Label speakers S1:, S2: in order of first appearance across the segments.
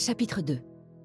S1: Chapitre 2.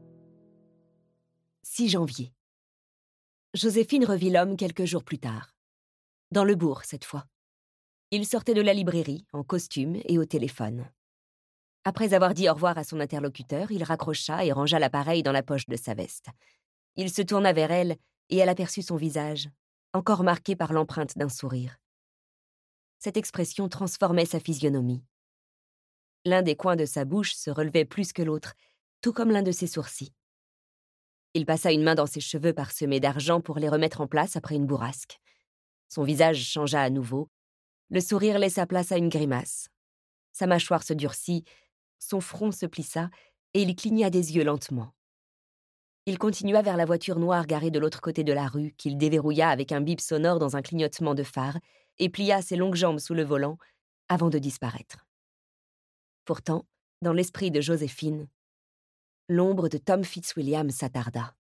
S1: 6 janvier. Joséphine revit l'homme quelques jours plus tard. Dans le bourg, cette fois. Il sortait de la librairie, en costume et au téléphone. Après avoir dit au revoir à son interlocuteur, il raccrocha et rangea l'appareil dans la poche de sa veste. Il se tourna vers elle et elle aperçut son visage, encore marqué par l'empreinte d'un sourire. Cette expression transformait sa physionomie. L'un des coins de sa bouche se relevait plus que l'autre, tout comme l'un de ses sourcils. Il passa une main dans ses cheveux parsemés d'argent pour les remettre en place après une bourrasque. Son visage changea à nouveau. Le sourire laissa place à une grimace. Sa mâchoire se durcit, son front se plissa et il cligna des yeux lentement. Il continua vers la voiture noire garée de l'autre côté de la rue, qu'il déverrouilla avec un bip sonore dans un clignotement de phare et plia ses longues jambes sous le volant avant de disparaître. Pourtant, dans l'esprit de Joséphine, l'ombre de Tom Fitzwilliam s'attarda.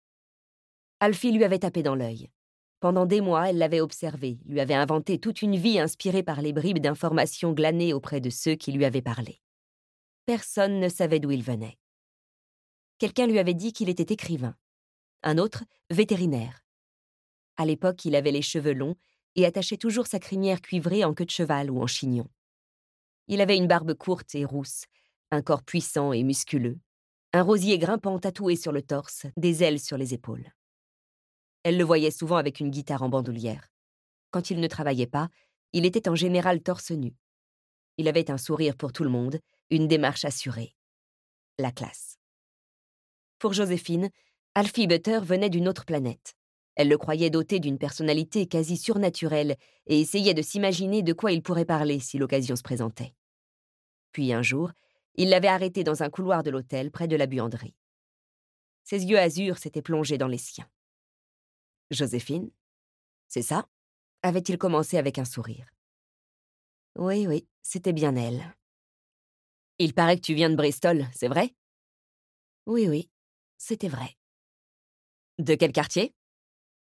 S1: Alfie lui avait tapé dans l'œil. Pendant des mois, elle l'avait observé, lui avait inventé toute une vie inspirée par les bribes d'informations glanées auprès de ceux qui lui avaient parlé. Personne ne savait d'où il venait. Quelqu'un lui avait dit qu'il était écrivain. Un autre, vétérinaire. À l'époque, il avait les cheveux longs et attachait toujours sa crinière cuivrée en queue de cheval ou en chignon. Il avait une barbe courte et rousse, un corps puissant et musculeux, un rosier grimpant tatoué sur le torse, des ailes sur les épaules. Elle le voyait souvent avec une guitare en bandoulière. Quand il ne travaillait pas, il était en général torse nu. Il avait un sourire pour tout le monde, une démarche assurée. La classe. Pour Joséphine, Alfie Butter venait d'une autre planète. Elle le croyait doté d'une personnalité quasi surnaturelle et essayait de s'imaginer de quoi il pourrait parler si l'occasion se présentait. Puis un jour, il l'avait arrêté dans un couloir de l'hôtel près de la buanderie. Ses yeux azur s'étaient plongés dans les siens. « Joséphine, c'est ça ?» avait-il commencé avec un sourire. « Oui, c'était bien elle. »« Il paraît que tu viens de Bristol, c'est vrai ?»« Oui, c'était vrai. »« De quel quartier ?»« Frenchay. »«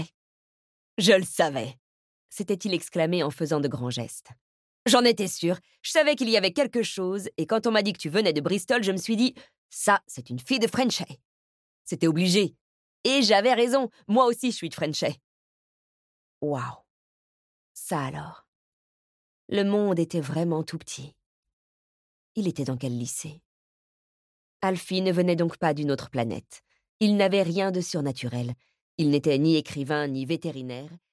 S1: Je le savais !» s'était-il exclamé en faisant de grands gestes. « J'en étais sûre, je savais qu'il y avait quelque chose, et quand on m'a dit que tu venais de Bristol, je me suis dit « Ça, c'est une fille de Frenchay. » C'était obligé. Et j'avais raison, moi aussi je suis de Frenchay. Waouh. Ça alors. Le monde était vraiment tout petit. Il était dans quel lycée? Alfie ne venait donc pas d'une autre planète. Il n'avait rien de surnaturel. Il n'était ni écrivain ni vétérinaire,